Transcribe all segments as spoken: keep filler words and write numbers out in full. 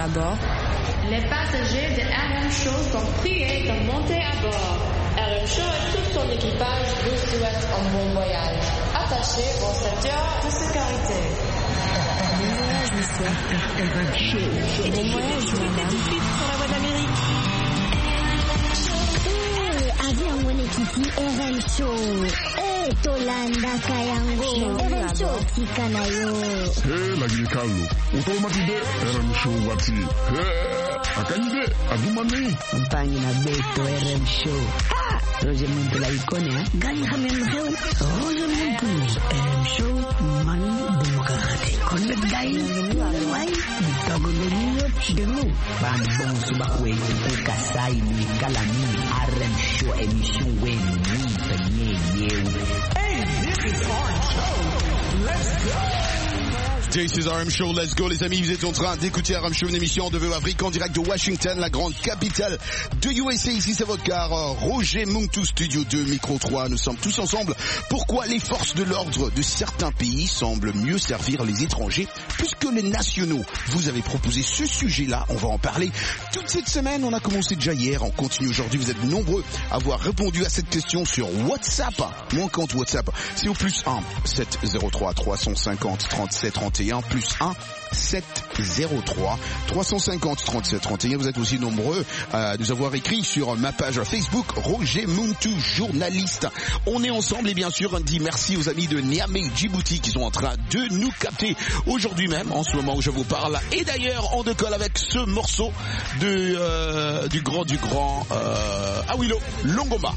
à bord. Les passagers de R M Show sont priés de monter à bord. R M Show et tout son équipage vous souhaitent un bon voyage. Attachez vos ceintures de sécurité. Bon voyage, monsieur. R M Show. Bon voyage, madame. Tout de suite sur la voie d'Amérique. Avion mwenyekiti R M Show. Eh, Tolanda Kayango. R M Show tika nayo. Eh, lakini Carlo, utomatide R M Show wati. Eh, akanyide agumani. Mpangi na beto R M Show. Ah, Roger Muntu la ikone ha. Gani hamen reo. Roger Muntu R M Show mani demokrati. Kondet gai. Wai, bitago leniyo demu. Bambong subakwe ukasai ni kalami R M Show emission when ni penye yeu. Hey, this is R M Show. Let's go. This is R M Show, let's go les amis, vous êtes en train d'écouter R M Show, une émission de Afrique en direct de Washington, la grande capitale de U S A. Ici c'est votre car Roger Muntu, Studio deux, Micro trois, nous sommes tous ensemble. Pourquoi les forces de l'ordre de certains pays semblent mieux servir les étrangers plus que les nationaux? Vous avez proposé ce sujet-là, on va en parler toute cette semaine. On a commencé déjà hier, on continue aujourd'hui. Vous êtes nombreux à avoir répondu à cette question sur WhatsApp. Mon compte WhatsApp, c'est au plus un sept zéro trois trois cent cinquante trente-sept trente et un, plus un sept zéro trois trois cent cinquante trente-sept trente et un. Vous êtes aussi nombreux à nous avoir écrit sur ma page Facebook Roger Muntu, journaliste. On est ensemble et bien sûr on dit merci aux amis de Niamey Djibouti qui sont en train de nous capter aujourd'hui même, en ce moment où je vous parle. Et d'ailleurs on décolle avec ce morceau de euh, du grand du grand euh, Awilo Longomba.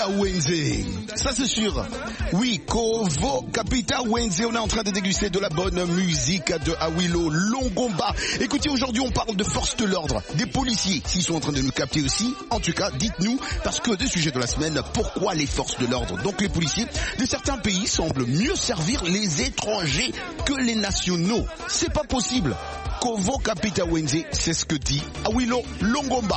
Capita Wednesday. Ça c'est sûr. Oui, Kovo Capita Wednesday. On est en train de déguster de la bonne musique de Awilo Longomba. Écoutez, aujourd'hui on parle de force de l'ordre, des policiers. S'ils sont en train de nous capter aussi, en tout cas, dites-nous, parce que le sujet de la semaine, pourquoi les forces de l'ordre, donc les policiers de certains pays semblent mieux servir les étrangers que les nationaux. C'est pas possible. Kovo Capita Wednesday, c'est ce que dit Awilo Longomba.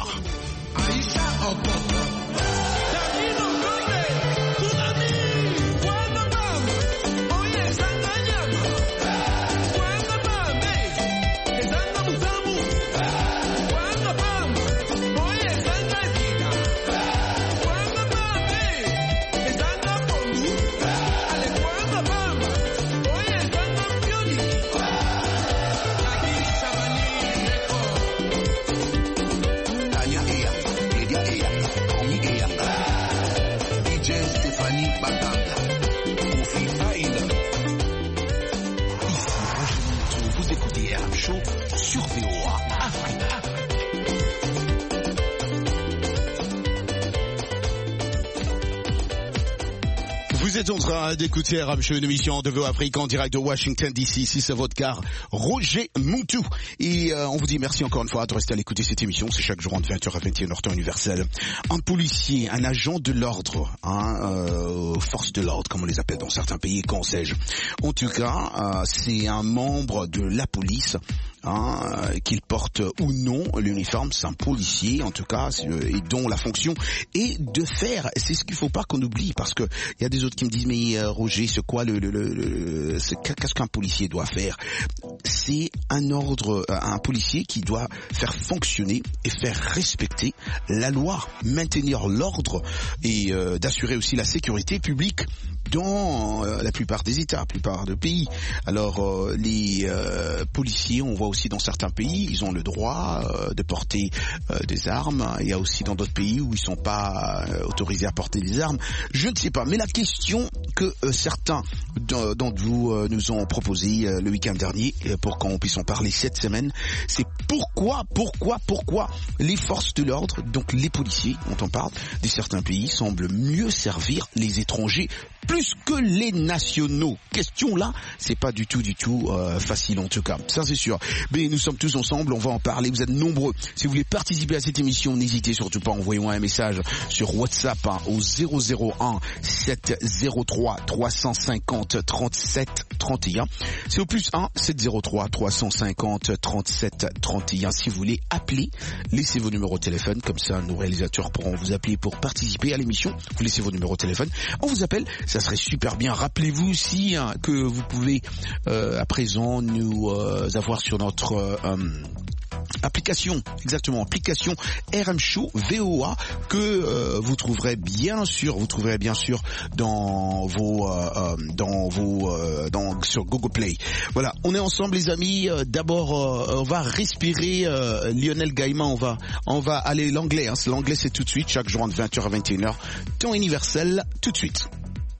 Vous êtes en train d'écouter R M Show, une émission de V O Afrique en direct de Washington D C. Ici c'est votre car Roger Muntu. Et euh, on vous dit merci encore une fois de rester à l'écouter cette émission. C'est chaque jour entre vingt heures à vingt et une heures temps universel. Un policier, un agent de l'ordre, hein, euh, force de l'ordre comme on les appelle dans certains pays, qu'en sais-je. En tout cas, euh, c'est un membre de la police. Hein, qu'il porte ou non l'uniforme, c'est un policier en tout cas, et dont la fonction est de faire. C'est ce qu'il faut pas qu'on oublie, parce que il y a des autres qui me disent mais euh, Roger, c'est quoi le, le, le, le c'est, qu'est-ce qu'un policier doit faire? C'est un ordre, un policier qui doit faire fonctionner et faire respecter la loi, maintenir l'ordre et euh, d'assurer aussi la sécurité publique dans euh, la plupart des États, la plupart des pays. Alors euh, les euh, policiers, on voit aussi dans certains pays, ils ont le droit euh, de porter euh, des armes. Il y a aussi dans d'autres pays où ils sont pas euh, autorisés à porter des armes. Je ne sais pas. Mais la question que euh, certains d'entre vous euh, nous ont proposé euh, le week-end dernier, euh, pour qu'on puisse en parler cette semaine, c'est pourquoi, pourquoi, pourquoi les forces de l'ordre, donc les policiers, dont on parle, de certains pays, semblent mieux servir les étrangers plus que les nationaux. Question là, c'est pas du tout, du tout euh, facile en tout cas. Ça c'est sûr. Mais nous sommes tous ensemble, on va en parler. Vous êtes nombreux. Si vous voulez participer à cette émission, n'hésitez surtout pas. Envoyez-moi un message sur WhatsApp hein, au zéro zéro un sept zéro trois trois cent cinquante trente-sept trente et un. C'est au plus un sept zéro trois trois cent cinquante trente-sept trente et un. Si vous voulez appeler, laissez vos numéros de téléphone. Comme ça, nos réalisateurs pourront vous appeler pour participer à l'émission. Vous laissez vos numéros de téléphone. On vous appelle. Ça serait super bien. Rappelez-vous aussi hein, que vous pouvez euh, à présent nous euh, avoir sur notre euh, application, exactement, application R M Show V O A que euh, vous trouverez bien sûr, vous trouverez bien sûr dans vos, euh, dans vos, euh, dans sur Google Play. Voilà, on est ensemble les amis. Euh, d'abord, euh, on va respirer euh, Lionel Gaïma. On va, on va aller l'anglais. Hein. L'anglais c'est tout de suite, chaque jour entre vingt heures à vingt et une heures, temps universel, tout de suite.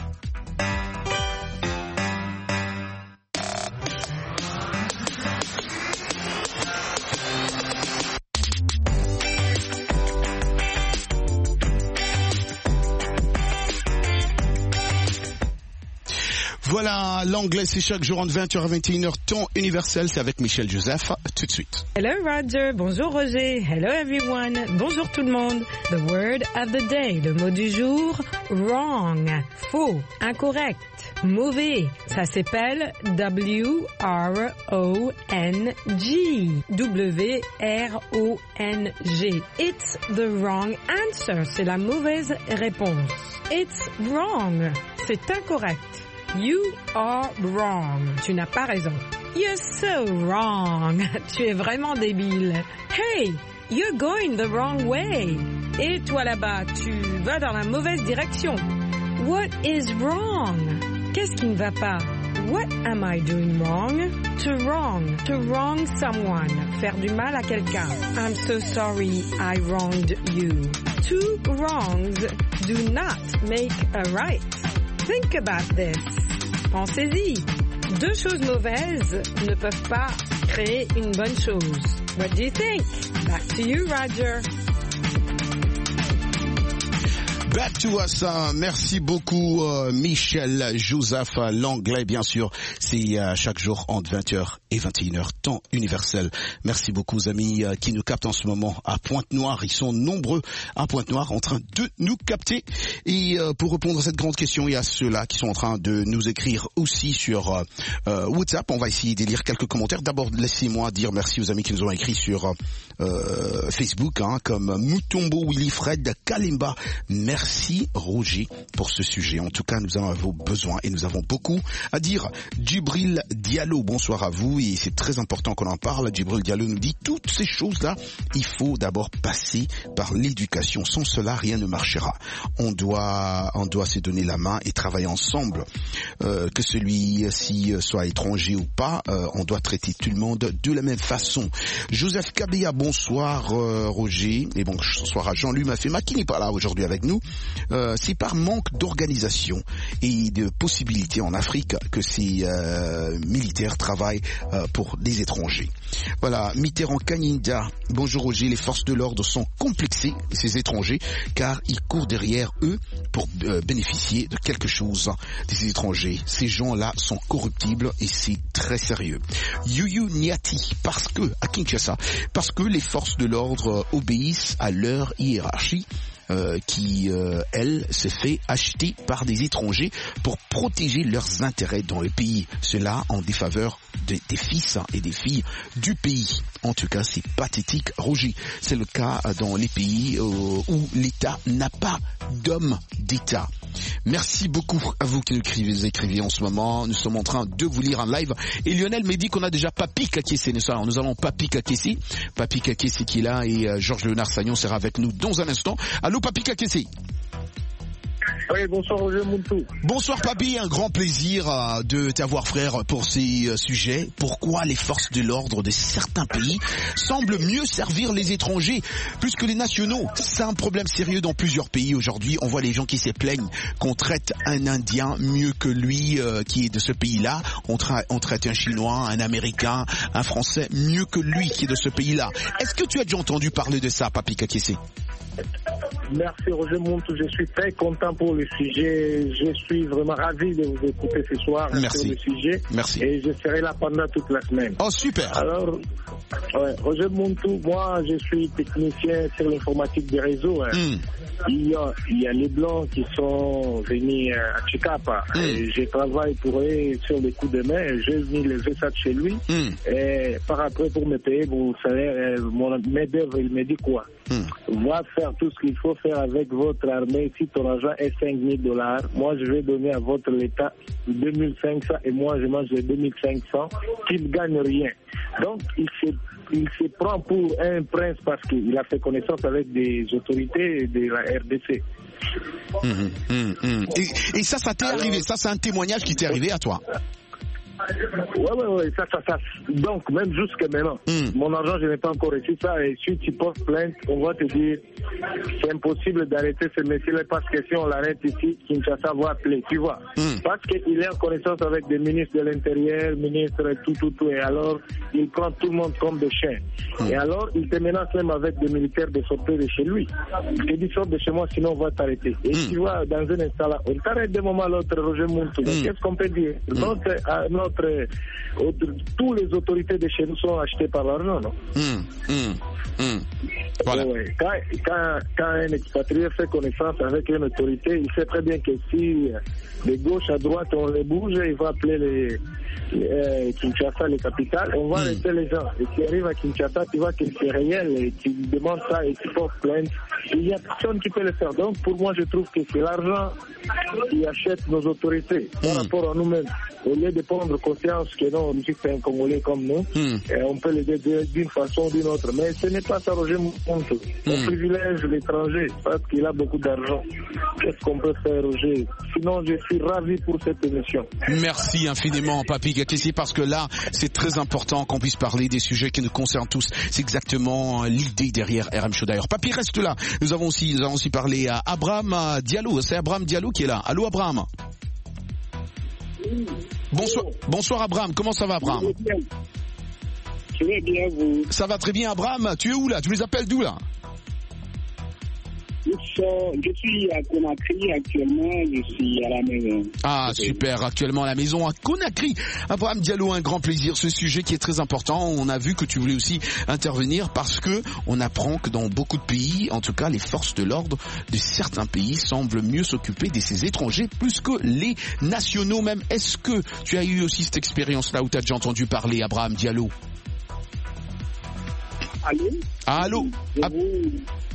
Voilà, l'anglais c'est chaque jour entre vingt heures à vingt et une heures, temps universel, c'est avec Michel Joseph, tout de suite. Hello Roger, bonjour Roger, hello everyone, bonjour tout le monde. The word of the day, le mot du jour, wrong, faux, incorrect, mauvais. Ça s'appelle W R O N G, W R O N G. It's the wrong answer, c'est la mauvaise réponse. It's wrong, c'est incorrect. You are wrong. Tu n'as pas raison. You're so wrong. Tu es vraiment débile. Hey, you're going the wrong way. Et toi là-bas, tu vas dans la mauvaise direction. What is wrong? Qu'est-ce qui ne va pas? What am I doing wrong? To wrong. To wrong someone. Faire du mal à quelqu'un. I'm so sorry I wronged you. Two wrongs do not make a right. Think about this. Pensez-y. Deux choses mauvaises ne peuvent pas créer une bonne chose. What do you think? Back to you, Roger. Back to us. Hein. Merci beaucoup, euh, Michel Joseph. L'anglais, bien sûr, c'est euh, chaque jour entre vingt heures et vingt et une heures, temps universel. Merci beaucoup, aux amis euh, qui nous captent en ce moment à Pointe-Noire. Ils sont nombreux à Pointe-Noire en train de nous capter. Et euh, pour répondre à cette grande question, il y a ceux-là qui sont en train de nous écrire aussi sur euh, euh, WhatsApp. On va essayer de lire quelques commentaires. D'abord, laissez-moi dire merci aux amis qui nous ont écrit sur euh, Facebook, hein, comme Mutombo Willyfred Kalimba. Merci Roger pour ce sujet. En tout cas, nous en avons besoin et nous avons beaucoup à dire. Djibril Diallo, bonsoir à vous, et c'est très important qu'on en parle. Djibril Diallo nous dit toutes ces choses-là, il faut d'abord passer par l'éducation. Sans cela, rien ne marchera. On doit, on doit se donner la main et travailler ensemble. Euh, que celui-ci soit étranger ou pas, euh, on doit traiter tout le monde de la même façon. Joseph Kabea, bonsoir euh, Roger, et bonsoir à Jean-Louis Mafema qui n'est pas là aujourd'hui avec nous. Euh, c'est par manque d'organisation et de possibilités en Afrique que ces euh, militaires travaillent euh, pour des étrangers. Voilà, Mitterrand Kaninda, bonjour Roger, les forces de l'ordre sont complexées, ces étrangers, car ils courent derrière eux pour euh, bénéficier de quelque chose des étrangers. Ces gens-là sont corruptibles et c'est très sérieux. Yuyu Niati, parce que, à Kinshasa, parce que les forces de l'ordre obéissent à leur hiérarchie, Euh, qui, euh, elle, se fait acheter par des étrangers pour protéger leurs intérêts dans le pays. Cela en défaveur de, des fils et des filles du pays. En tout cas, c'est pathétique, Roger. C'est le cas dans les pays euh, où l'État n'a pas d'homme d'État. Merci beaucoup à vous qui nous écrivez, écrivez en ce moment. Nous sommes en train de vous lire en live. Et Lionel me dit qu'on a déjà Papi Kakessi. Nous allons, nous allons Papi Kakessi. Papi Kakessi qui est là et euh, Georges Léonard Sagnon sera avec nous dans un instant. Allô Papi Kakessi. Oui, bonsoir Roger Mountou. Bonsoir Papi, un grand plaisir euh, de t'avoir frère pour ces euh, sujets. Pourquoi les forces de l'ordre de certains pays semblent mieux servir les étrangers plus que les nationaux? C'est un problème sérieux dans plusieurs pays aujourd'hui. On voit les gens qui se plaignent qu'on traite un Indien mieux que lui euh, qui est de ce pays-là. On, tra- on traite un Chinois, un Américain, un Français mieux que lui qui est de ce pays-là. Est-ce que tu as déjà entendu parler de ça, Papi Kakessi? Merci Roger Mountou, je suis très content pour le sujet. Je suis vraiment ravi de vous écouter ce soir. Merci. Sur le sujet. Merci. Et je serai là pendant toute la semaine. Oh super. Alors, ouais, Roger Mountou, moi je suis technicien sur l'informatique des réseaux. Hein. Mm. Il, y a, il y a les Blancs qui sont venus à Chikapa. Mm. Et je travaille pour eux sur les coups de main. J'ai mis les V S A T chez lui. Mm. Et par après, pour me payer, vous savez, mon main-d'œuvre, il me dit quoi? Mm. Va faire tout ce qu'il faut faire avec votre armée. Si ton argent est cinq mille dollars, moi je vais donner à votre État deux mille cinq cents et moi je mange les deux mille cinq cents, qu'il ne gagne rien. Donc il se, il se prend pour un prince parce qu'il a fait connaissance avec des autorités de la R D C. Mmh, mmh, mmh. Et, et ça, ça t'est Alors, arrivé? Ça, c'est un témoignage qui t'est arrivé à toi? Ouais, ouais, ouais, ça, ça, ça. Donc, même jusqu'à maintenant, mm. mon argent, je n'ai pas encore reçu ça. Et si tu portes plainte, on va te dire, c'est impossible d'arrêter ce monsieur-là parce que si on l'arrête ici, Kinshasa va appeler, tu vois. Mm. Parce qu'il est en connaissance avec des ministres de l'Intérieur, ministres, tout, tout, tout. Et alors, il prend tout le monde comme des chiens. Mm. Et alors, il te menace même avec des militaires de sortir de chez lui. Il te dit, sors de chez moi, sinon on va t'arrêter. Et mm. tu vois, dans un instant là, on t'arrête d'un moment à l'autre, Roger Mountou. Mm. Qu'est-ce qu'on peut dire? Mm. Notre, euh, notre Autre, tous les autorités de chez nous sont achetées par l'argent, non? Mmh, mmh, mmh. Voilà. Ouais, quand, quand, quand un expatrié fait connaissance avec une autorité, il sait très bien que si de gauche à droite on les bouge, il va appeler les, les euh, Kinshasa, les capitales, on va mmh. arrêter les gens. Et tu arrives à Kinshasa, tu vois que c'est réel et tu demandes ça et tu portes plainte. Il n'y a personne qui peut le faire. Donc pour moi, je trouve que c'est l'argent qui achète nos autorités par mmh. rapport à nous-mêmes. Au lieu de prendre conscience que non, c'est un Congolais comme nous, mmh. et on peut l'aider d'une façon ou d'une autre. Mais ce n'est pas ça, Roger Mountou. On mmh. privilège l'étranger parce qu'il a beaucoup d'argent. Qu'est-ce qu'on peut faire, Roger? Sinon, je suis ravi pour cette émission. Merci infiniment, Papi Kakessi, parce que là, c'est très important qu'on puisse parler des sujets qui nous concernent tous. C'est exactement l'idée derrière R M Show d'ailleurs. Papi, reste là. Nous avons aussi, nous avons aussi parlé à Abraham Diallo. C'est Abraham Diallo qui est là. Allô, Abraham? Bonsoir, bonsoir Abraham, comment ça va Abraham? Je vais bien, vous. Ça va très bien Abraham, tu es où là? Tu les appelles d'où là? Je suis à Conakry actuellement, je suis à la maison. Ah super, actuellement à la maison à Conakry. Abraham Diallo, un grand plaisir, ce sujet qui est très important. On a vu que tu voulais aussi intervenir parce que on apprend que dans beaucoup de pays, en tout cas les forces de l'ordre de certains pays semblent mieux s'occuper de ces étrangers plus que les nationaux même. Est-ce que tu as eu aussi cette expérience-là où tu as déjà entendu parler, Abraham Diallo? Allô? Allô? Je vous,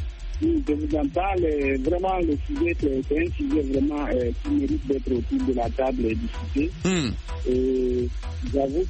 je vous en parle. Vraiment, le sujet, c'est un sujet vraiment euh, qui mérite d'être autour de la table et discuté. Mm. Et j'avoue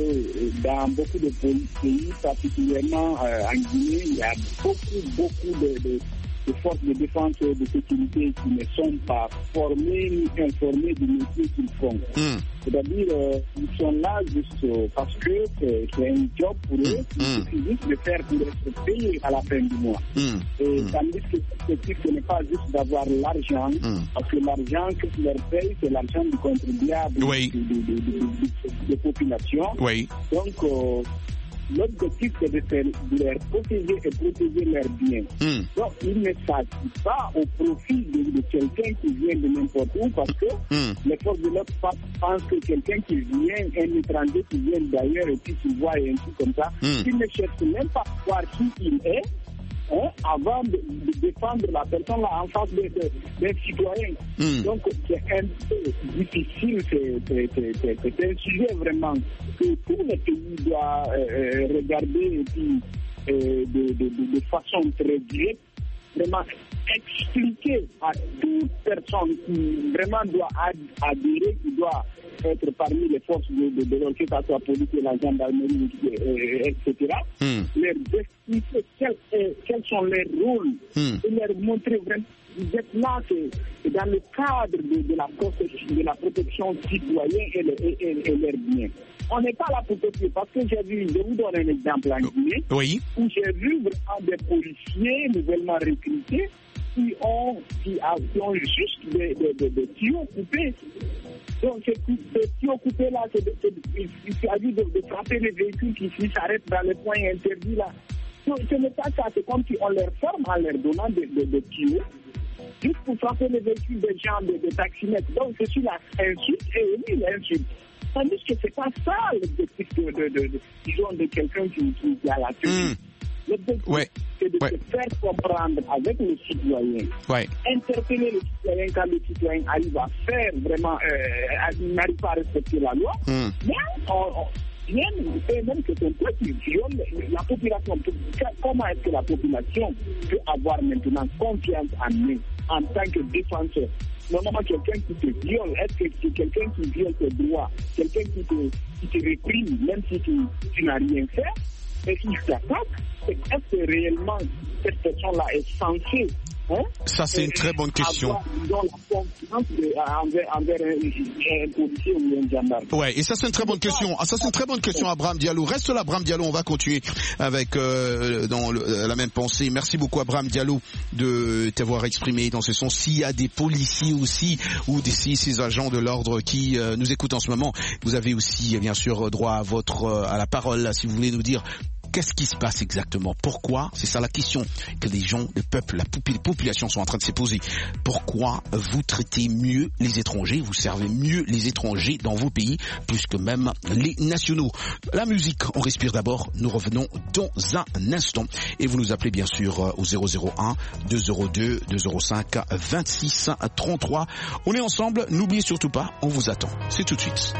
que dans beaucoup de pays, particulièrement euh, en Guinée, il y a beaucoup, beaucoup de, de, de forces de défense et de sécurité qui ne sont pas formées ni informées du métier qu'ils font. Mm. C'est-à-dire, euh, ils sont là juste euh, parce que c'est, c'est un job pour eux, il mm. suffit juste de faire pour être payés à la fin du mois. Mm. Et mm. tandis que l'objectif, ce n'est pas juste d'avoir l'argent, mm. parce que l'argent que tu leur payes, c'est l'argent du contribuable oui. de, de, de, de, de, de population. Oui. Donc, euh, l'objectif, c'est de, faire, de leur protéger et protéger leurs biens. Mm. Donc, il ne s'agit pas au profit de, de quelqu'un qui vient de n'importe où, parce que mm. les forces de l'ordre pensent que quelqu'un qui vient, un étranger qui vient d'ailleurs et puis qui voit un truc comme ça, mm. il ne cherche même pas à voir qui il est, hein, avant de, de défendre la personne là en face d'un citoyen. Mm. Donc, c'est un peu difficile, c'est, c'est, c'est, c'est, c'est un sujet vraiment que tous les pays doivent euh, regarder et puis euh, de, de, de, de façon très directe, vraiment expliquer à toute personne qui vraiment doit adhérer, qui doit être parmi les forces de, de, de l'ordre, que ce soit police, la gendarmerie, euh, et cetera, mm. leur expliquer quels, euh, quels sont les rôles mm. et leur montrer vraiment vous êtes là, c'est dans le cadre de, de, la, protection, de la protection citoyenne et, le, et, et, et leurs biens. On n'est pas là pour copier, parce que j'ai vu, je vous donne un exemple en Guinée, oui. où j'ai vu vraiment des policiers nouvellement recrutés qui ont, qui, qui ont juste des, des, des, des tuyaux coupés. Donc, ces, ces tuyaux coupés-là, c'est de, c'est de, il, il s'agit de, de frapper les véhicules qui, qui s'arrêtent dans les points interdits là. Donc, ce n'est pas ça, c'est comme si on leur forme en leur donnant des, des, des tuyaux, juste pour frapper les véhicules des gens, des, des taximètres. Donc, c'est sur la insulte, et oui, l'insulte. Tandis que c'est pas ça l'objectif de, de, de, de, disons, de quelqu'un qui, qui, qui a la tenue. Mmh. L'objectif, ouais. c'est de ouais. se faire comprendre avec le citoyen. Ouais. Interpeller le citoyen quand le citoyen arrive à faire vraiment, euh, n'arrive pas à respecter la loi. Mmh. Mais on, on, même, et même que c'est un peu qui viole la population. Comment est-ce que la population peut avoir maintenant confiance en nous en tant que défenseur? Normalement, quelqu'un qui te viole, est-ce que c'est quelqu'un qui viole tes droits, quelqu'un qui te, qui te réprime, même si tu, tu n'as rien fait, et qui t'attaque, est-ce que réellement cette personne-là est censée hein, ça, c'est une très bonne question. Avoir, disons, la confiance de, envers, envers un, un policier ou un gendarme. Ouais, et ça, c'est une très bonne question. Ah, ça, c'est une très bonne question, Abraham Diallo. Reste là, Abraham Diallo. On va continuer avec euh, dans le, la même pensée. Merci beaucoup, Abraham Diallo, de t'avoir exprimé dans ce sens. S'il y a des policiers aussi ou des ces agents de l'ordre qui euh, nous écoutent en ce moment, vous avez aussi, bien sûr, droit à votre à la parole. Là, si vous voulez nous dire. Qu'est-ce qui se passe exactement? Pourquoi? C'est ça la question que les gens, le peuple, la population sont en train de se poser. Pourquoi vous traitez mieux les étrangers, vous servez mieux les étrangers dans vos pays, plus que même les nationaux? La musique, on respire d'abord, nous revenons dans un instant. Et vous nous appelez bien sûr au zéro zéro un deux zéro deux deux zéro cinq vingt-six trente-trois. On est ensemble, n'oubliez surtout pas, on vous attend. C'est tout de suite.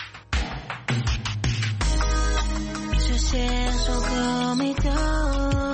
Cherche encore mes temps.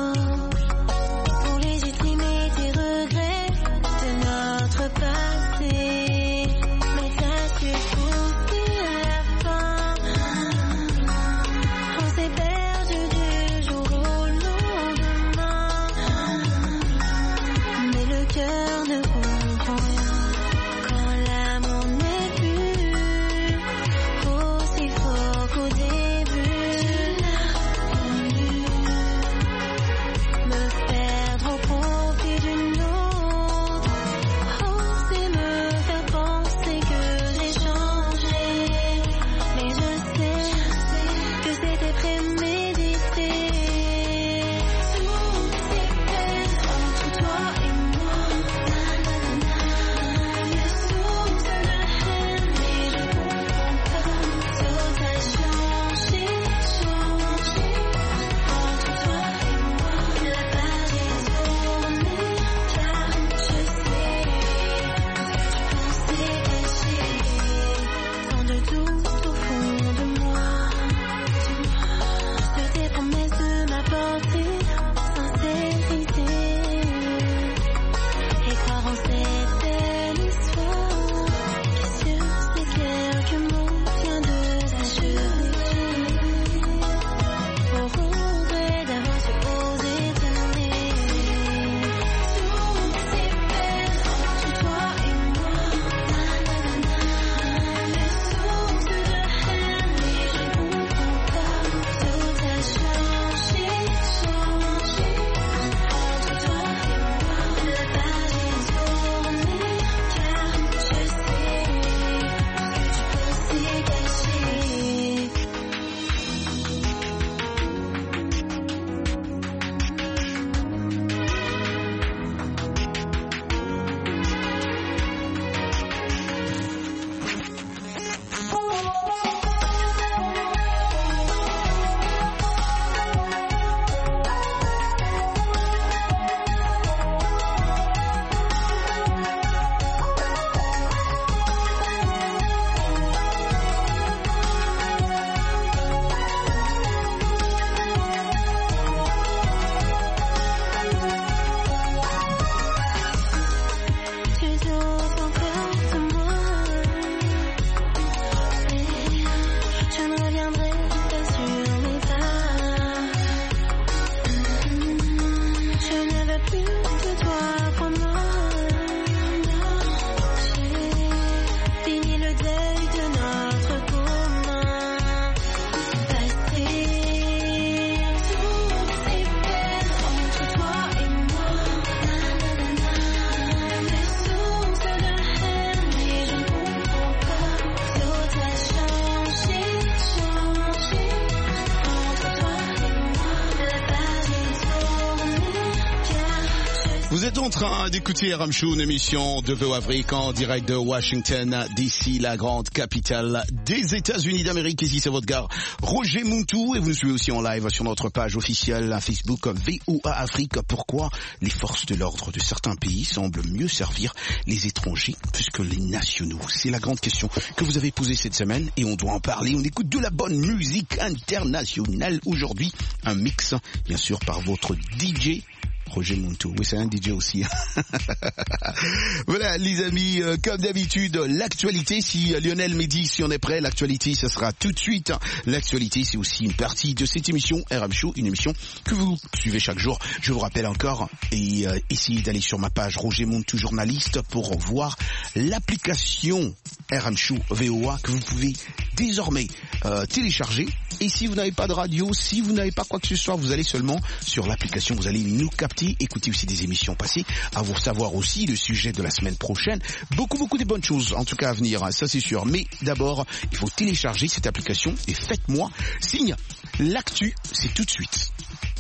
Vous êtes en train d'écouter R M Show, une émission de V O Afrique en direct de Washington, d'ici la grande capitale des États-Unis d'Amérique. Ici, c'est votre gars Roger Muntu et vous nous suivez aussi en live sur notre page officielle Facebook V O A Afrique. Pourquoi les forces de l'ordre de certains pays semblent mieux servir les étrangers plus que les nationaux? C'est la grande question que vous avez posée cette semaine et on doit en parler. On écoute de la bonne musique internationale aujourd'hui. Un mix, bien sûr, par votre D J Roger Muntu. Oui, c'est un D J aussi. Voilà, les amis, euh, comme d'habitude, l'actualité, si euh, Lionel me dit si on est prêt, l'actualité, ça sera tout de suite. L'actualité, c'est aussi une partie de cette émission R M Show, une émission que vous suivez chaque jour. Je vous rappelle encore, et euh, essayez d'aller sur ma page Roger Muntu journaliste pour voir l'application R M Show V O A que vous pouvez désormais euh, télécharger. Et si vous n'avez pas de radio, si vous n'avez pas quoi que ce soit, vous allez seulement sur l'application, vous allez nous capter, écouter aussi des émissions passées, à vous savoir aussi le sujet de la semaine prochaine. Beaucoup, beaucoup de bonnes choses, en tout cas à venir, hein, ça c'est sûr. Mais d'abord, il faut télécharger cette application et faites-moi signe. L'actu, c'est tout de suite.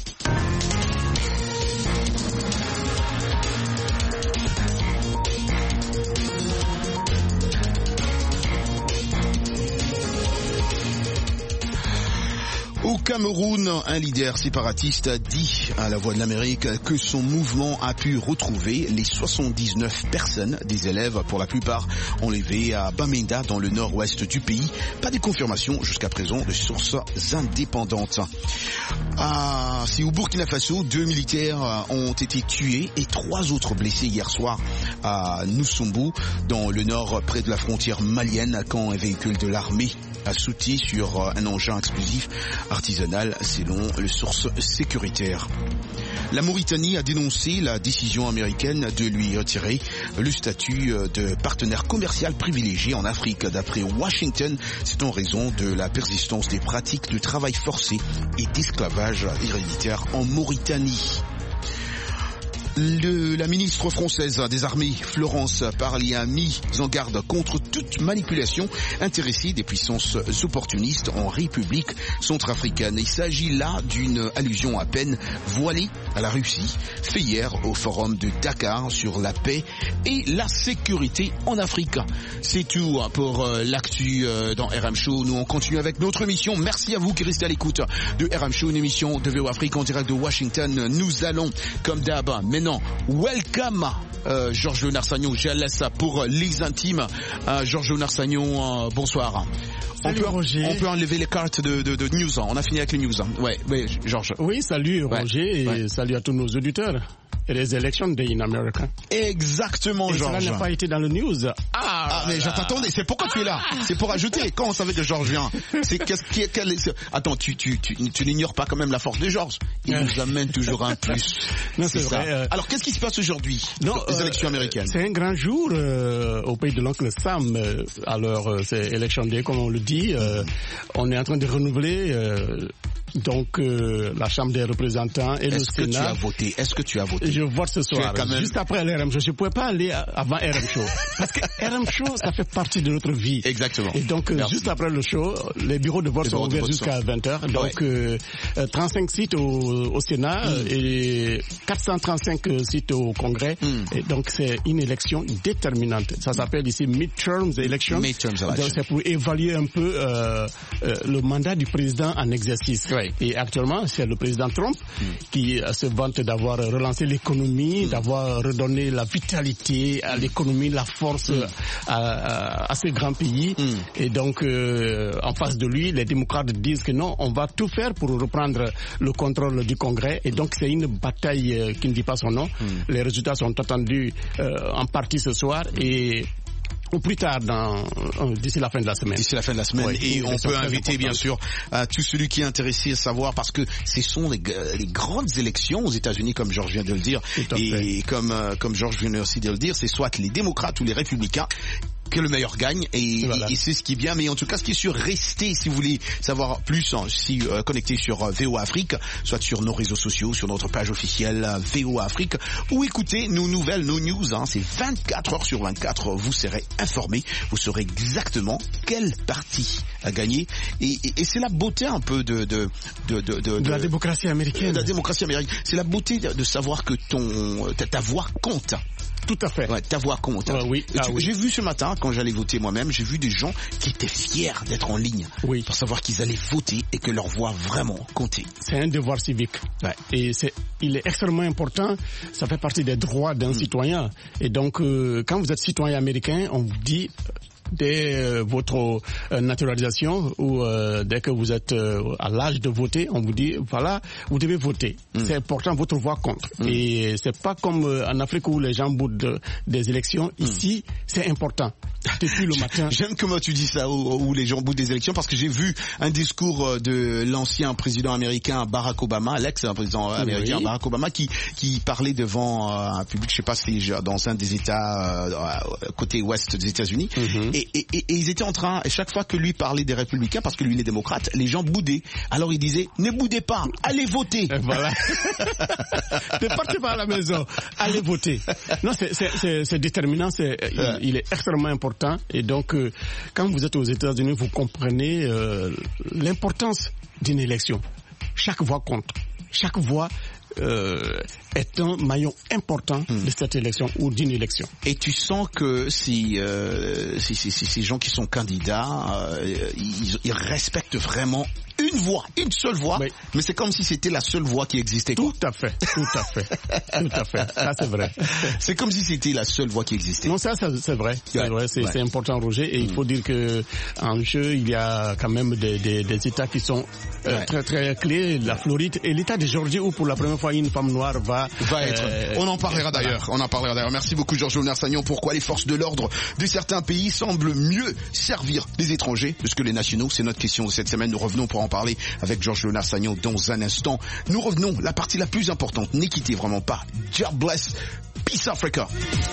Au Cameroun, un leader séparatiste a dit à la Voix de l'Amérique que son mouvement a pu retrouver les soixante-dix-neuf personnes, des élèves pour la plupart enlevés à Bamenda dans le nord-ouest du pays. Pas de confirmation jusqu'à présent de sources indépendantes. Ah, c'est au Burkina Faso, deux militaires ont été tués et trois autres blessés hier soir à Noussumbu, dans le nord près de la frontière malienne, quand un véhicule de l'armée a sauté sur un engin explosif artisanal selon les sources sécuritaires. La Mauritanie a dénoncé la décision américaine de lui retirer le statut de partenaire commercial privilégié en Afrique. D'après Washington, c'est en raison de la persistance des pratiques de travail forcé et d'esclavage héréditaire en Mauritanie. Le, la ministre française des armées, Florence Parly, a mis en garde contre toute manipulation intéressée des puissances opportunistes en République centrafricaine. Il s'agit là d'une allusion à peine voilée à la Russie, fait hier au forum de Dakar sur la paix et la sécurité en Afrique. C'est tout pour euh, l'actu euh, dans R M Show. Nous on continue avec notre émission. Merci à vous qui restez à l'écoute de R M Show, une émission de V O Afrique en direct de Washington. Nous allons, comme d'hab, maintenant welcome euh, Georges Léonard Sagnon. Je laisse ça pour les intimes. Euh, Georges Léonard Sagnon, euh, bonsoir. Salut, on peut, Roger. On peut enlever les cartes de, de, de news. On a fini avec les news. Ouais, ouais, Georges. Oui, salut Roger ouais. et ouais. salut à tous nos auditeurs. Et les élections day in America. Exactement, et Georges. Cela n'a pas été dans le news. Ah, ah mais j'attendais. C'est pourquoi ah, tu es là. C'est pour ajouter. Quand on savait que Georges vient, c'est qu'est-ce qui est, quel est, attends, tu tu tu, tu n'ignores pas quand même la force de Georges. Il nous amène toujours un plus. Non, c'est, c'est vrai. Euh... Alors, qu'est-ce qui se passe aujourd'hui non, les euh, élections américaines? C'est un grand jour euh, au pays de l'oncle Sam. Euh, alors, euh, c'est election day, comme on le dit. Euh, on est en train de renouveler. Euh, Donc euh, la Chambre des représentants et Est-ce le que Sénat. Tu as voté Est-ce que tu as voté? Je vote ce soir, même... juste après l'R M Show. Je ne pouvais pas aller avant R M Show. Parce que R M Show, ça fait partie de notre vie. Exactement. Et donc, euh, juste après le show, les bureaux de vote les sont ouverts jusqu'à vingt heures. Donc, ouais. euh, trente-cinq sites au, au Sénat mm. et quatre cent trente-cinq sites au Congrès. Mm. Et donc, c'est une élection déterminante. Ça s'appelle ici midterms election. Midterms election. Donc, c'est pour évaluer un peu euh, euh, le mandat du président en exercice. Ouais. Et actuellement, c'est le président Trump mm. qui se vante d'avoir relancé l'économie, mm. d'avoir redonné la vitalité à l'économie, la force mm. à, à, à ces grands pays. Mm. Et donc, euh, en face de lui, les démocrates disent que non, on va tout faire pour reprendre le contrôle du Congrès. Et donc, c'est une bataille euh, qui ne dit pas son nom. Mm. Les résultats sont attendus euh, en partie ce soir et ou plus tard, dans, d'ici la fin de la semaine. D'ici la fin de la semaine. Oui, et on peut inviter, bien sûr, à tout celui qui est intéressé à savoir, parce que ce sont les, les grandes élections aux États-Unis, comme Georges vient de le dire. Et comme, comme Georges vient aussi de le dire, c'est soit les démocrates ou les républicains. que le meilleur gagne et, voilà. et, et c'est ce qui est bien. Mais en tout cas, ce qui est sûr, restez si vous voulez savoir plus, hein, si euh, connectez sur euh, V O A Afrique, soit sur nos réseaux sociaux, sur notre page officielle euh, V O A Afrique, ou écoutez nos nouvelles, nos news. Hein, c'est vingt-quatre heures sur vingt-quatre. Vous serez informés, vous saurez exactement quelle partie a gagné. Et, et, et c'est la beauté un peu de de de de, de, de la démocratie américaine. De la démocratie américaine. C'est la beauté de, de savoir que ton ta, ta voix compte. Tout à fait. Ouais, ta voix compte. Ouais, oui. Ah, tu, oui. J'ai vu ce matin, quand j'allais voter moi-même, j'ai vu des gens qui étaient fiers d'être en ligne. Oui. Pour savoir qu'ils allaient voter et que leur voix vraiment comptait. C'est un devoir civique. Ouais. Et c'est, il est extrêmement important. Ça fait partie des droits d'un mmh. citoyen. Et donc, euh, quand vous êtes citoyen américain, on vous dit, dès euh, votre euh, naturalisation ou euh, dès que vous êtes euh, à l'âge de voter, on vous dit voilà, vous devez voter. Mm. C'est important, votre voix compte. Mm. Et c'est pas comme euh, en Afrique où les gens boutent de, des élections. Mm. Ici, c'est important. Depuis le matin. J'aime comment tu dis ça, où, où les gens boutent des élections, parce que j'ai vu un discours de l'ancien président américain Barack Obama, l'ex-président américain oui. Barack Obama, qui qui parlait devant euh, un public, je sais pas si c'est dans un des États euh, côté ouest des États-Unis. Mm-hmm. Et, et, et, et ils étaient en train, et chaque fois que lui parlait des républicains, parce que lui il est démocrate, les gens boudaient. Alors il disait, ne boudez pas, allez voter. Et voilà. Ne partez pas à la maison, allez voter. Non, c'est, c'est, c'est, c'est déterminant, c'est, il, il est extrêmement important. Et donc, euh, quand vous êtes aux États-Unis, vous comprenez euh, l'importance d'une élection. Chaque voix compte. Chaque voix Euh, est un maillon important mmh. de cette élection ou d'une élection. Et tu sens que si, euh, si, si, si ces gens qui sont candidats, euh, ils, ils respectent vraiment une voix, une seule voix, oui. mais c'est comme si c'était la seule voix qui existait. Tout quoi. à fait, tout à fait, tout à fait. Ça c'est vrai. C'est comme si c'était la seule voix qui existait. Non, ça c'est, c'est vrai, c'est ouais. vrai, c'est, ouais. c'est important, Roger. Et mmh. il faut dire que en jeu, il y a quand même des, des, des États qui sont euh, ouais. très très clés, la Floride et l'État de Georgie où pour la première fois une femme noire va va être. Euh, on en parlera d'ailleurs. On en parlera d'ailleurs. Merci beaucoup Georges Léonard-Sagnon. Pourquoi les forces de l'ordre de certains pays semblent mieux servir les étrangers que les nationaux? C'est notre question de cette semaine. Nous revenons pour en parler avec Georges Léonard-Sagnon dans un instant. Nous revenons. La partie la plus importante. Ne quittez vraiment pas. God bless. Peace Africa.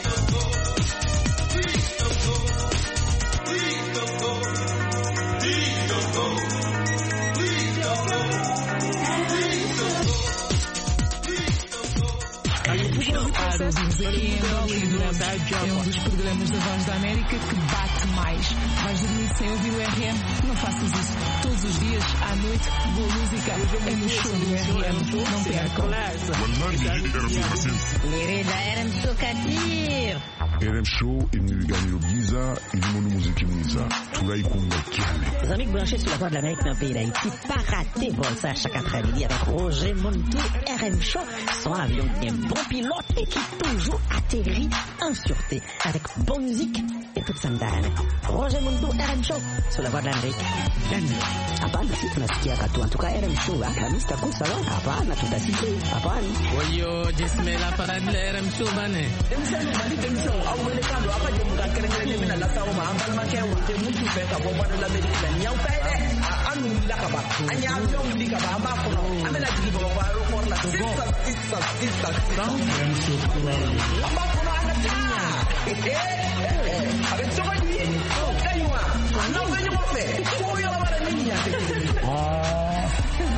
Claro, vimos aqui em Angola, é um dos programas da Voz da América que bate mais. Vais dormir sem ouvir o R M? Não faças isso. Todos os dias, à noite, boa música é no show do R M. Não percam. Mirida R M Show Kadir. R M Show imnigani Giza ilimonu muziki mwiza turaikunda cyane. Les amis branchés sur la Voix de l'Amérique dans le pays d'Haïti, pas rater vol ça chaque après-midi avec Roger Montou. R M Show, son avion qui est un bon pilote et qui toujours atterrit en sûreté avec bonne musique et toute sa mdane. Roger Montou, R M Show sur la Voix de l'Amérique. Hapana, si tunasikia katu antuka R M Show Alhamisi takusa lo hapana, tutasikia hapana. Oyo jismela parade la R M Show bane. Emsani mali temso awele kando apa je muka kerengere mina la sawo ma ambal ma kewa te mutu fe ka boba de l'Amérique la nyau pede anu la ka ba anya avion li ka ba ba ko amena digi bo ba ro for la sista sista sista R M Show kura amba ko na ta eh eh avec ça va lui kaywa non venyo mo fe ko yo la bara niña ah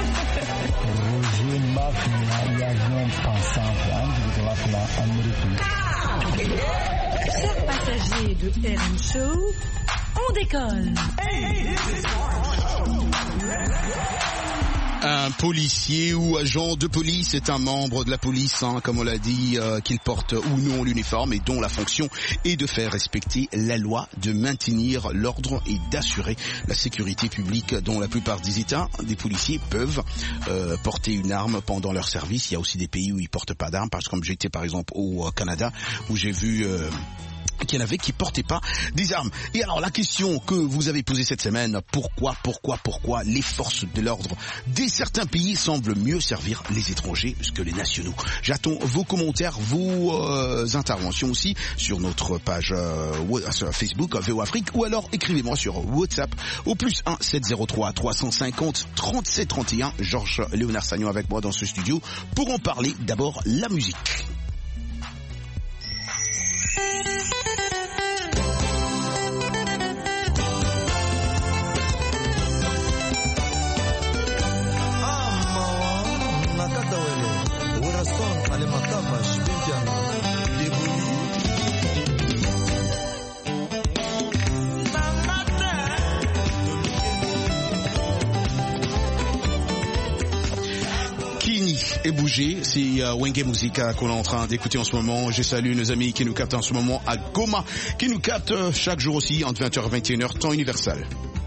Roger Mafia y a un ensemble entre la plan américaine. Chers passagers de R M Show, on décolle. Un policier ou agent de police est un membre de la police, hein, comme on l'a dit, euh, qu'il porte ou non l'uniforme et dont la fonction est de faire respecter la loi, de maintenir l'ordre et d'assurer la sécurité publique, dont la plupart des États, des policiers peuvent euh, porter une arme pendant leur service. Il y a aussi des pays où ils portent pas d'armes, parce que comme j'étais par exemple au Canada, où j'ai vu... Euh, qu'il y en avait qui portaient pas des armes. Et alors la question que vous avez posée cette semaine, pourquoi, pourquoi, pourquoi les forces de l'ordre de certains pays semblent mieux servir les étrangers que les nationaux? J'attends vos commentaires, vos euh, interventions aussi sur notre page euh, sur Facebook V O Afrique, ou alors écrivez-moi sur WhatsApp au plus un sept zéro trois trois cent cinquante trente-sept trente et un. Georges Léonard-Sagnon avec moi dans ce studio pour en parler. D'abord la musique. et bouger. C'est euh, Wenge Musica qu'on est en train d'écouter en ce moment. Je salue nos amis qui nous captent en ce moment à Goma, qui nous captent euh, chaque jour aussi entre vingt heures et vingt et une heures, temps universel.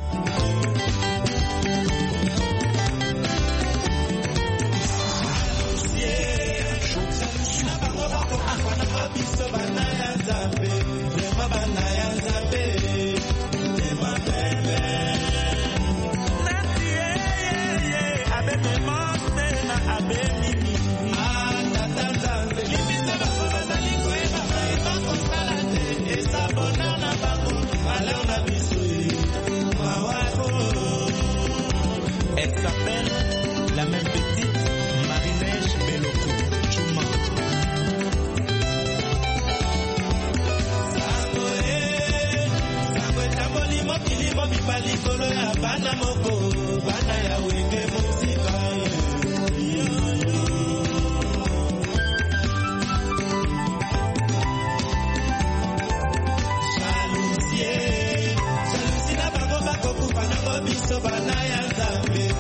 Elle s'appelle la même petite Marinèche Beloko Chuma. Sango taboli mokili bobi pali kolo ya bana moko bana ya wenge musika. Jalousie, jalousie na bango bako bana go biso bana ya Nzambe.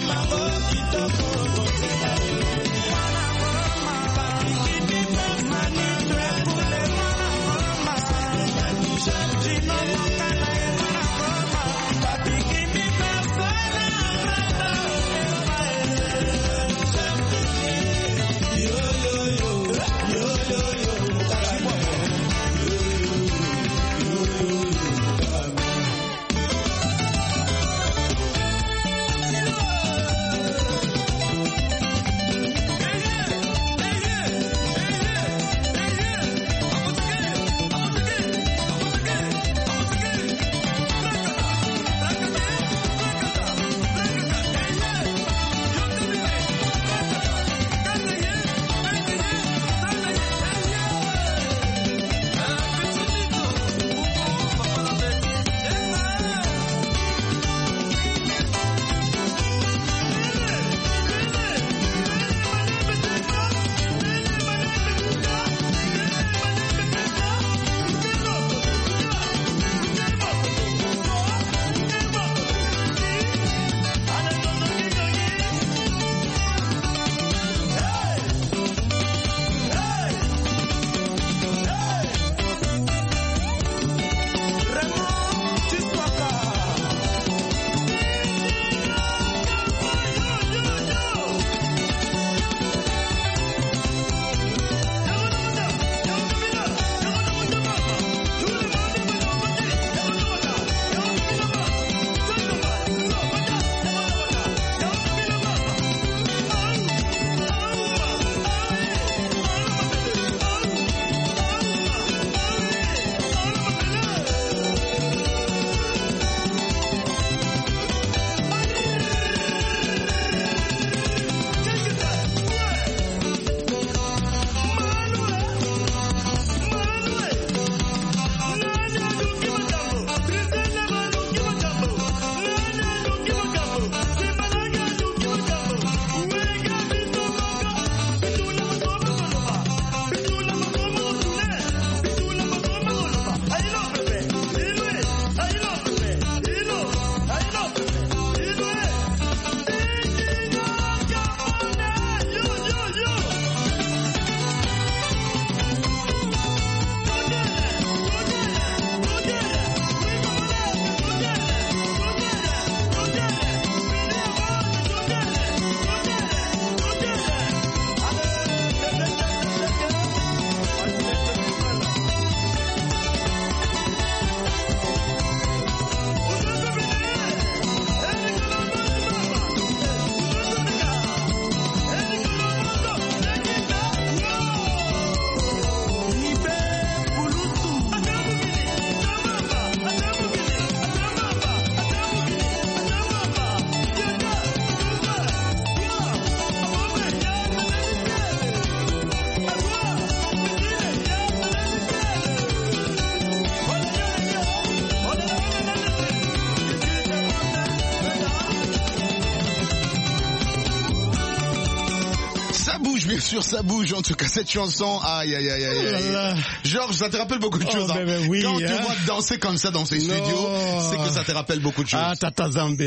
bouge, bien sûr, ça bouge. En tout cas, cette chanson, aïe, aïe, aïe, aïe, aïe. Georges, ça te rappelle beaucoup de choses. Oh, hein. ben, ben, oui, Quand hein. tu vois danser comme ça dans ces Non. studios, c'est que ça te rappelle beaucoup de choses. Ah, Tata Zambé,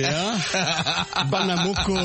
hein. Banamoko.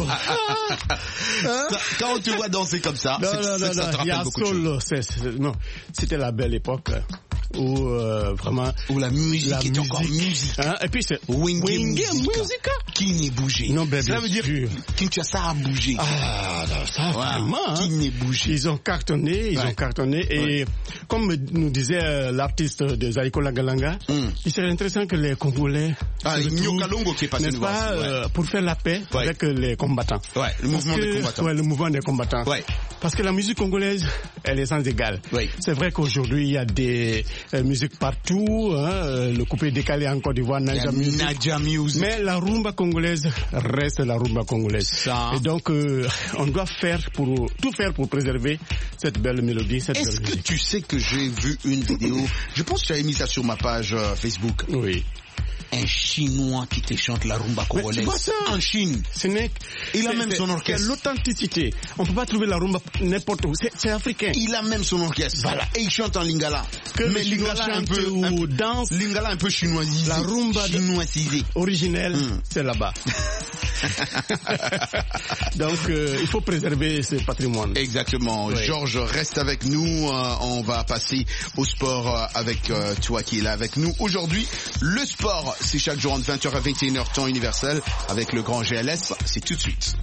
Quand tu vois danser comme ça, non, c'est, non, c'est non, que ça te non. rappelle Il y a beaucoup de choses. solo, c'est, c'est, non, c'était la belle époque. Où euh, vraiment où la musique la est musique, encore musique. Hein, et puis c'est Wingé Musica. Musica qui n'est bougé. Non, ben, ça bien veut dire sûr. Kinshasa a bougé. Ah, non, ça ouais. vraiment. Hein. Qui n'est bougé. Ils ont cartonné, ils ouais. ont cartonné et ouais. comme nous disait euh, l'artiste de Zaiko Langalanga, mm. il serait intéressant que les Congolais ah, Nyo Kalongo qui est passé n'est-ce pas, ouais. euh, pour faire la paix ouais. avec les combattants. Ouais, le mouvement que, des combattants. Ouais, le mouvement des combattants. Ouais. Parce que la musique congolaise, elle est sans égale. Ouais. C'est vrai qu'aujourd'hui, il y a des euh, musiques partout, hein, le coupé décalé en Côte d'Ivoire, Naija Music. Naija Music. Mais la rumba congolaise reste la rumba congolaise. Ça. Et donc, euh, on doit faire pour, tout faire pour préserver cette belle mélodie, cette Est-ce belle que musique. tu sais que j'ai vu une vidéo, je pense que tu avais mis ça sur ma page euh, Facebook. Oui. Un Chinois qui te chante la rumba congolaise. Mais tu vois ça? En Chine. Ce n'est, il a c'est, même c'est, son orchestre. C'est l'authenticité. On ne peut pas trouver la rumba n'importe où. C'est, c'est africain. Il a même son orchestre. Voilà. Et il chante en lingala. Que mais lingala un peu, ou un peu, danse. Lingala un peu chinoisisé. La rumba chinoisisé. Originelle, mm. c'est là-bas. Donc, euh, il faut préserver ce patrimoine. Exactement. Oui. Georges, reste avec nous. Euh, on va passer au sport euh, avec euh, toi qui est là avec nous. Aujourd'hui, le sport, c'est chaque jour entre vingt heures à vingt et une heures temps universel avec le grand G L S. C'est tout de suite.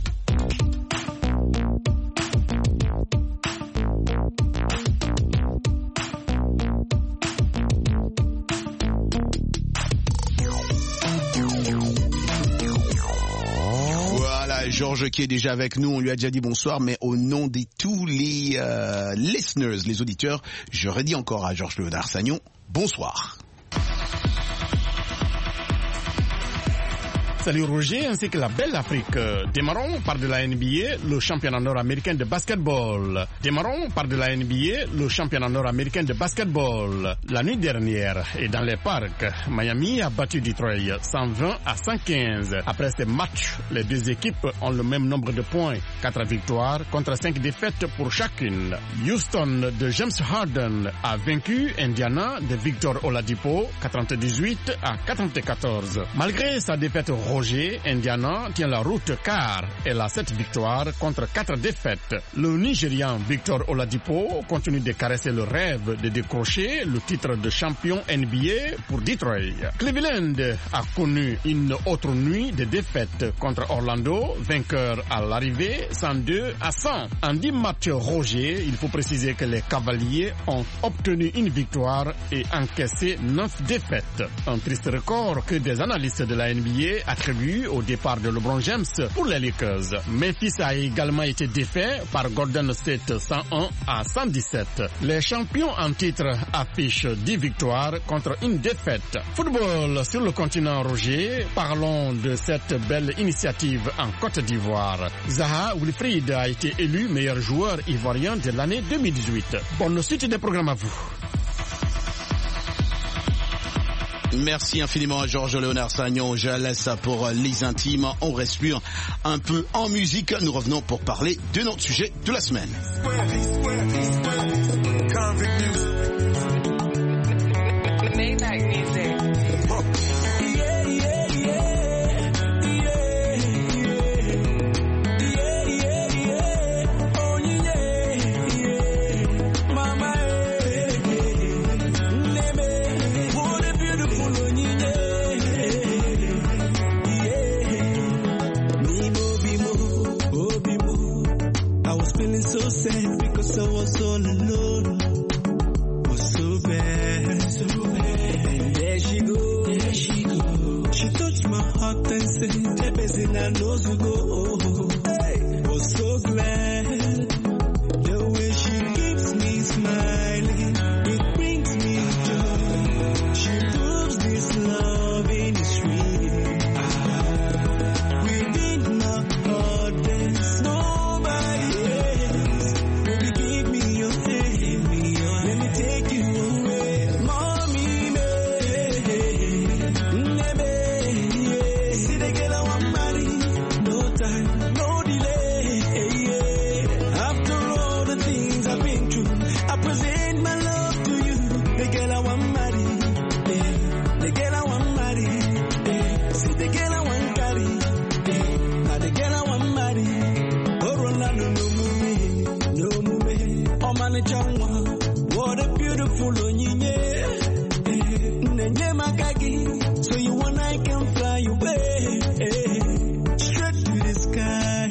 Georges qui est déjà avec nous, on lui a déjà dit bonsoir, mais au nom de tous les euh, listeners, les auditeurs, je redis encore à Georges Léonard Sagnon, bonsoir. Salut Roger, ainsi que la belle Afrique. Démarrons par de la N B A, le championnat nord-américain de basketball. Démarrons par de la N B A, le championnat nord-américain de basketball. La nuit dernière, et dans les parcs, Miami a battu Detroit cent vingt à cent quinze. Après ces matchs, les deux équipes ont le même nombre de points, quatre victoires contre cinq défaites pour chacune. Houston de James Harden a vaincu Indiana de Victor Oladipo quatre-vingt-dix-huit à quatre-vingt-quatorze. Malgré sa défaite, Roger, Indiana tient la route car elle a sept victoires contre quatre défaites. Le Nigérian Victor Oladipo continue de caresser le rêve de décrocher le titre de champion N B A pour Detroit. Cleveland a connu une autre nuit de défaites contre Orlando, vainqueur à l'arrivée cent deux à cent. En dix matchs, Roger, il faut préciser que les Cavaliers ont obtenu une victoire et encaissé neuf défaites. Un triste record que des analystes de la N B A attribué au départ de LeBron James pour les Lakers. Memphis a également été défait par Golden State cent un à cent dix-sept. Les champions en titre affichent dix victoires contre une défaite. Football sur le continent, Roger. Parlons de cette belle initiative en Côte d'Ivoire. Zaha Wilfried a été élu meilleur joueur ivoirien de l'année deux mille dix-huit. Bonne suite des programmes à vous. Merci infiniment à Georges Léonard Sagnon. Je laisse ça pour les intimes. On respire un peu en musique. Nous revenons pour parler de notre sujet de la semaine. Because I was all alone, was so bad, so bad. And there she go, there she go. She touched my heart and said, "The best in I know to go." Hey, was so glad the way she keeps me smiling. It brings me joy. She proves this love in is real. Ah, within my heart there's nobody else. Take you away, mommy, baby. See the girl I want marry, no time, no delay. After all the things I've been through, I present my love to you. The girl I want marry, the girl I want marry. See the girl I want carry, now the girl I want marry. Oh, Ronaldo, no move, no move. Oh, man, it's your what a beautiful onyinye, nenye makagi, so you and I can fly away, straight to the sky.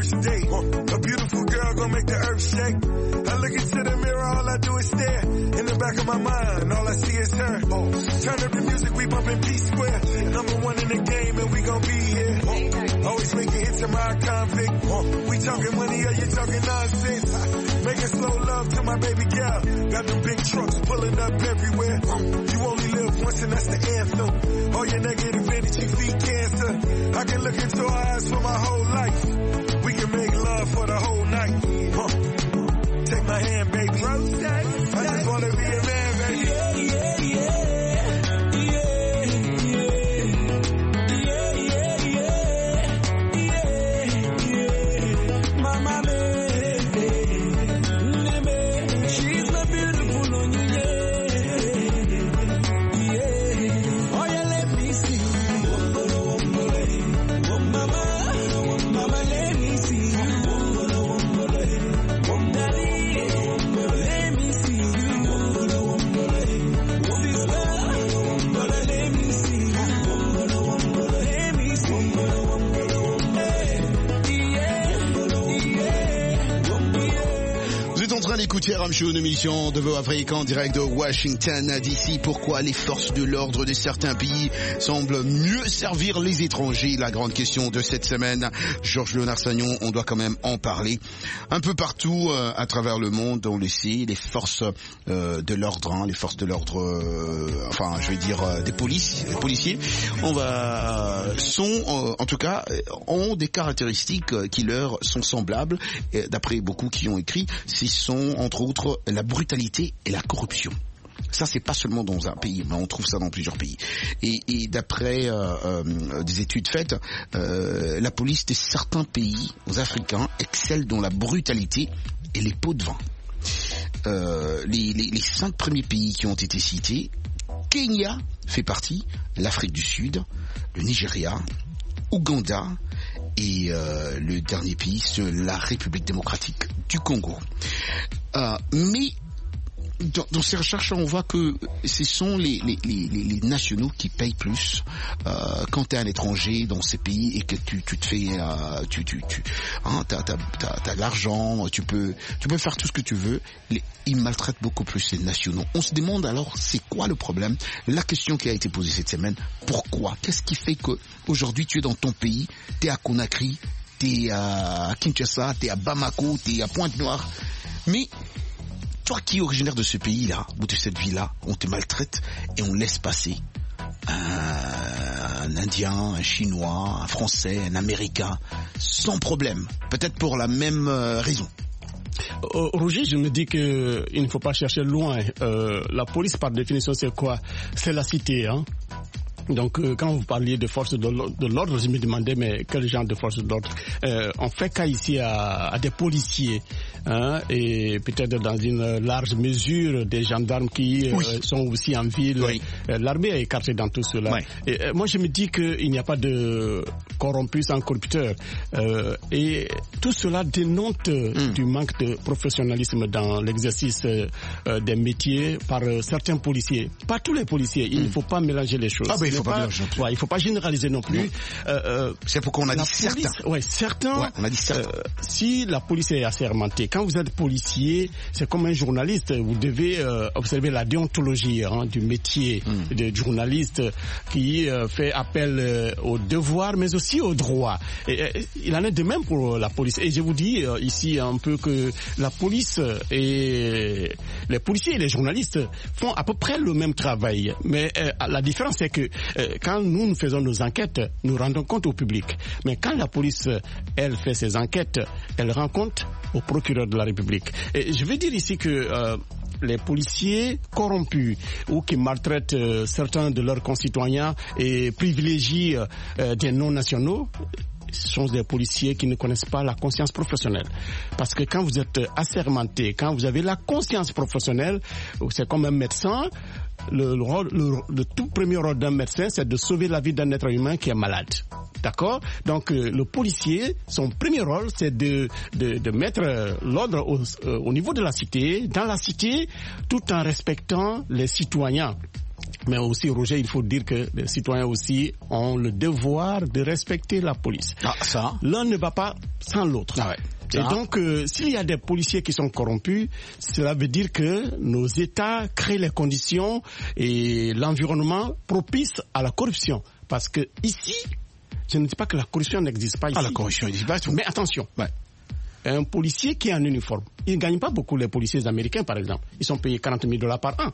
first date. A beautiful girl gon' make the earth shake. I look into the mirror, all I do is stare. In the back of my mind, all I see is her. Turn up the music, we bumpin' P-Square. Number one in the game and we gon' be here. Always making hits in my convict. We talking money, or you talking nonsense? Making slow love to my baby girl. Got them big trucks pulling up everywhere. You only live once and that's the anthem. All your negative energy feed cancer. I can look into her eyes for my whole life. We can make love for the whole night. Huh. Take my hand, baby. I just wanna be a man, baby. Yeah, yeah, yeah. Écoutez R M Show, une émission de Voix Afrique en direct de Washington D C. Pourquoi les forces de l'ordre de certains pays semblent mieux servir les étrangers? La grande question de cette semaine. Georges Léonard Sagnon, on doit quand même en parler. Un peu partout euh, à travers le monde, on le sait, les forces euh, de l'ordre, hein, les forces de l'ordre, euh, enfin je vais dire euh, des polices, des policiers, on va euh, sont euh, en tout cas ont des caractéristiques euh, qui leur sont semblables. Et, d'après beaucoup qui ont écrit, ce sont entre autres la brutalité et la corruption. Ça, c'est pas seulement dans un pays, mais on trouve ça dans plusieurs pays. Et, et d'après euh, euh, des études faites, euh, la police de certains pays africains excelle dans la brutalité et les pots de vin. Euh, les, les, les cinq premiers pays qui ont été cités, Kenya fait partie, l'Afrique du Sud, le Nigeria, Ouganda et euh, le dernier pays, c'est la République démocratique du Congo. Euh, mais dans, dans ces recherches, on voit que ce sont les, les, les, les nationaux qui payent plus euh, quand tu es un étranger dans ces pays et que tu, tu te fais, euh, tu, tu, tu, hein, t'as, t'as, t'as, t'as de l'argent, tu peux, tu peux faire tout ce que tu veux. Les, ils maltraitent beaucoup plus les nationaux. On se demande alors, c'est quoi le problème? La question qui a été posée cette semaine, pourquoi? Qu'est-ce qui fait que aujourd'hui tu es dans ton pays, tu es à Conakry, tu es à Kinshasa, tu es à Bamako, tu es à Pointe-Noire, mais toi qui es originaire de ce pays-là, ou de cette ville-là, on te maltraite et on laisse passer un, un Indien, un Chinois, un Français, un Américain, sans problème, peut-être pour la même euh, raison. Euh, Roger, je me dis que il ne faut pas chercher loin. Euh, la police, par définition, c'est quoi? C'est la cité, hein. Donc, euh, quand vous parliez de forces de l'ordre, je me demandais, mais quel genre de forces de l'ordre? euh, On fait cas ici à, à des policiers, hein, et peut-être dans une large mesure des gendarmes qui oui. euh, sont aussi en ville. Oui. Euh, l'armée est écartée dans tout cela. Oui. Et, euh, moi, je me dis qu'il n'y a pas de corrompus sans corrupteurs. Euh, et tout cela dénote mm. du manque de professionnalisme dans l'exercice euh, des métiers par euh, certains policiers. Pas tous les policiers, il mm. ne faut pas mélanger les choses. Ah ben, il faut pas, pas ouais, il faut pas généraliser non plus. Euh, euh, c'est pourquoi on a dit police, certains. Ouais, certains. Ouais, on a dit certains. Euh, si la police est assermentée, quand vous êtes policier, c'est comme un journaliste, vous devez euh, observer la déontologie hein, du métier mm. de journaliste qui euh, fait appel euh, aux devoirs, mais aussi aux droits. Et, euh, il en est de même pour la police. Et je vous dis euh, ici un peu que la police et les policiers et les journalistes font à peu près le même travail. Mais euh, la différence c'est que euh, quand nous, nous faisons nos enquêtes, nous rendons compte au public. Mais quand la police, elle, fait ses enquêtes, elle rend compte au procureur de la République. Et je veux dire ici que euh, les policiers corrompus ou qui maltraitent euh, certains de leurs concitoyens et privilégient euh, des non-nationaux, ce sont des policiers qui ne connaissent pas la conscience professionnelle. Parce que quand vous êtes assermenté, quand vous avez la conscience professionnelle, c'est comme un médecin. Le, rôle, le, le tout premier rôle d'un médecin, c'est de sauver la vie d'un être humain qui est malade. D'accord? Donc, euh, le policier, son premier rôle, c'est de, de, de mettre l'ordre au, euh, au niveau de la cité, dans la cité, tout en respectant les citoyens. Mais aussi, Roger, il faut dire que les citoyens aussi ont le devoir de respecter la police. Ah, ça. L'un ne va pas sans l'autre. Ah ouais. Et donc, euh, s'il y a des policiers qui sont corrompus, cela veut dire que nos États créent les conditions et l'environnement propice à la corruption. Parce que ici, je ne dis pas que la corruption n'existe pas ici. Ah, la corruption n'existe pas. Mais attention. Ouais. Un policier qui est en uniforme, il ne gagne pas beaucoup, les policiers américains par exemple. Ils sont payés quarante mille dollars par an.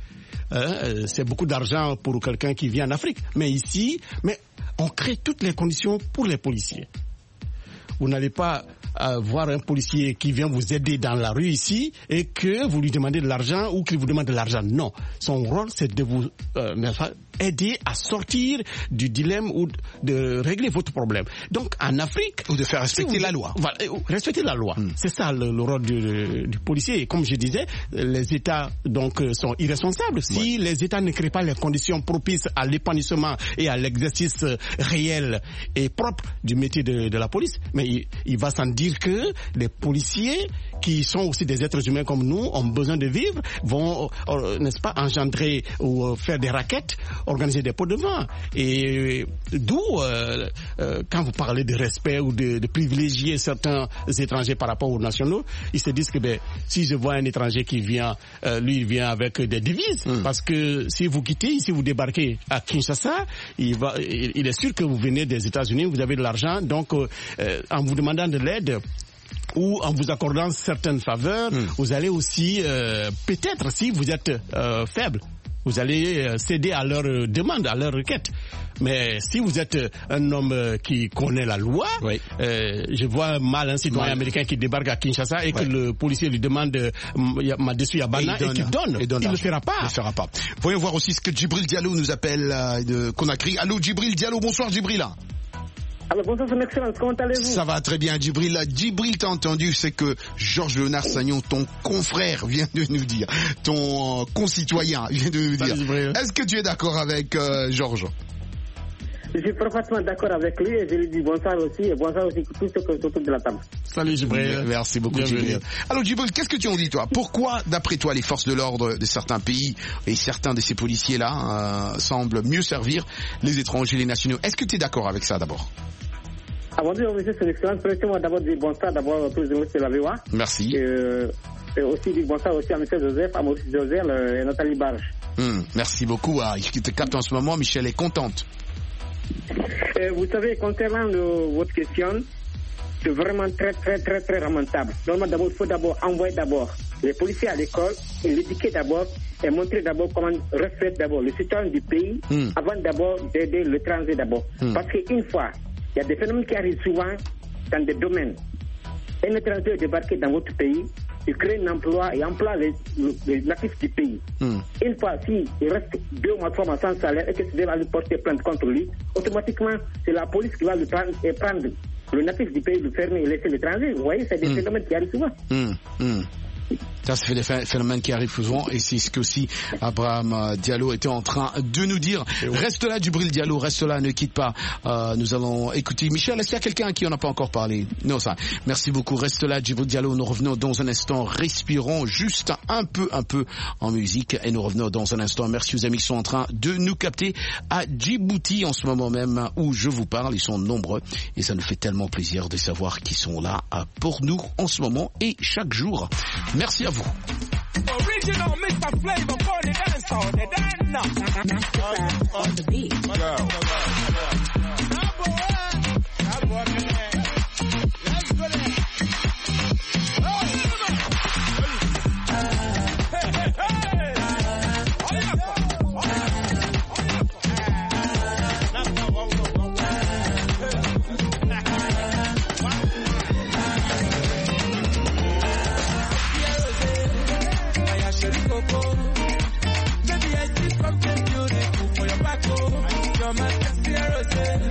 Euh, c'est beaucoup d'argent pour quelqu'un qui vit en Afrique. Mais ici, mais on crée toutes les conditions pour les policiers. Vous n'allez pas euh, voir un policier qui vient vous aider dans la rue ici et que vous lui demandez de l'argent ou qu'il vous demande de l'argent. Non. Son rôle, c'est de vous euh, aider à sortir du dilemme ou de régler votre problème. Donc, en Afrique... Ou de faire respecter si vous, la loi. Voilà, respecter la loi. Mm. C'est ça le, le rôle du, du policier. Et comme je disais, les États donc sont irresponsables. Si ouais. les États ne créent pas les conditions propices à l'épanouissement et à l'exercice réel et propre du métier de, de la police, mais il, il va sans dire que les policiers, qui sont aussi des êtres humains comme nous, ont besoin de vivre, vont, euh, n'est-ce pas, engendrer ou euh, faire des raquettes, organiser des pots de vin. Et d'où, euh, euh, quand vous parlez de respect ou de, de privilégier certains étrangers par rapport aux nationaux, ils se disent que ben, si je vois un étranger qui vient, euh, lui il vient avec des devises, mmh. parce que si vous quittez, si vous débarquez à Kinshasa, il, va, il, il est sûr que vous venez des États-Unis, vous avez de l'argent, donc euh, en vous demandant de l'aide, ou en vous accordant certaines faveurs, mmh. vous allez aussi, euh, peut-être si vous êtes euh, faible, vous allez céder à leurs demandes, à leurs requêtes. Mais si vous êtes un homme qui connaît la loi, oui. euh, je vois mal un citoyen mal. américain qui débarque à Kinshasa et ouais. que le policier lui demande Madessu Yabana et, et qu'il donne. Et donne il ne le fera pas. Il ne le fera pas. Voyons voir aussi ce que Djibril Diallo nous appelle euh, de Conakry. Allô Djibril Diallo, bonsoir Djibril. Alors bonsoir, son excellence, comment allez-vous? Ça va très bien, Djibril. Djibril, t'as entendu, c'est que Georges Léonard Sagnon, ton confrère, vient de nous dire, ton concitoyen vient de nous dire. Est-ce que tu es d'accord avec euh, Georges? Je suis parfaitement d'accord avec lui et je lui dis bonsoir aussi et bonsoir aussi pour tous ceux qui sont autour de la table. Salut Djibril. Merci beaucoup Djibril. Alors Djibril, qu'est-ce que tu en dis toi? Pourquoi, d'après toi, les forces de l'ordre de certains pays et certains de ces policiers-là euh, semblent mieux servir les étrangers, les nationaux? Est-ce que tu es d'accord avec ça d'abord? Avant de dire, monsieur, son excellence, permettez-moi d'abord de dire bonsoir d'abord au président de la V O A. Merci. Euh, et aussi dire bonsoir aussi à M. Joseph, à Maurice Joseph et Nathalie Barge. Mmh, merci beaucoup. Ah, qui te capte en ce moment, Michel est contente. Euh, vous savez, concernant le, votre question, c'est vraiment très, très, très, très lamentable. Normalement, d'abord, il faut d'abord envoyer d'abord les policiers à l'école, et l'éduquer d'abord, et montrer d'abord comment respecter d'abord le citoyen du pays, mmh. avant d'abord d'aider l'étranger d'abord. Mmh. Parce qu'une fois, il y a des phénomènes qui arrivent souvent dans des domaines. Un étranger est débarqué dans votre pays, il crée un emploi et emploie les, les natifs du pays. Mm. Une fois, s'il reste deux mois, trois mois sans salaire et que tu vas lui porter plainte contre lui, automatiquement, c'est la police qui va lui prendre, et prendre le natif du pays, le fermer et laisser l'étranger. Vous voyez, c'est des mm. phénomènes qui arrivent souvent. Mm. Mm. Ça, c'est des phénomènes qui arrivent souvent et c'est ce que aussi Abraham Diallo était en train de nous dire. Reste là, Djibril Diallo, reste là, ne quitte pas. Euh, nous allons écouter Michel. Est-ce qu'il y a quelqu'un à qui on n'a pas encore parlé? Non, ça. Merci beaucoup. Reste là, Djibril Diallo. Nous revenons dans un instant. Respirons juste un peu, un peu en musique et nous revenons dans un instant. Merci aux amis qui sont en train de nous capter à Djibouti en ce moment même où je vous parle. Ils sont nombreux et ça nous fait tellement plaisir de savoir qu'ils sont là pour nous en ce moment et chaque jour. Merci à vous. Original Mister Flavor for the dance hall, the dance now. On, on the beat. Girl. Let's go there. Oh, hey, hey, hey. Oh, yeah. Oh, Baby, I see something beautiful for your back, oh. You're my sexy rose.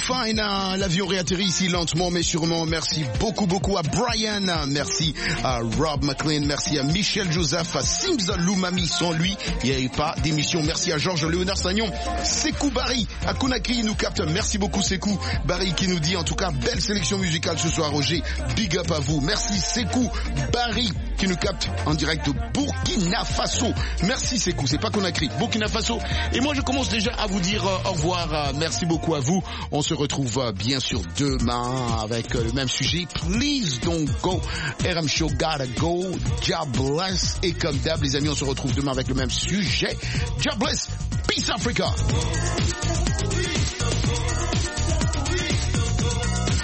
fine. Hein. L'avion réatterrit ici lentement mais sûrement. Merci beaucoup beaucoup à Brian. Merci à Rob McLean. Merci à Michel Joseph, à Simza Loumami. Sans lui, il n'y avait pas d'émission. Merci à Georges Léonard Sagnon. Sekou Barry à Conakry nous capte. Merci beaucoup Sekou Barry qui nous dit en tout cas belle sélection musicale ce soir Roger. Big up à vous. Merci Sekou Barry qui nous capte en direct de Burkina Faso. Merci Sekou, c'est pas Conakry, Burkina Faso. Et moi je commence déjà à vous dire euh, au revoir. Euh, merci beaucoup à vous. On se retrouve euh, bien sûr demain avec euh, le même sujet. Please don't go. R M Show gotta go. God bless. Et comme d'hab les amis, on se retrouve demain avec le même sujet. God bless. Peace Africa.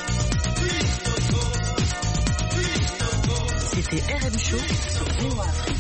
C'était R M Show sur V O Afrique.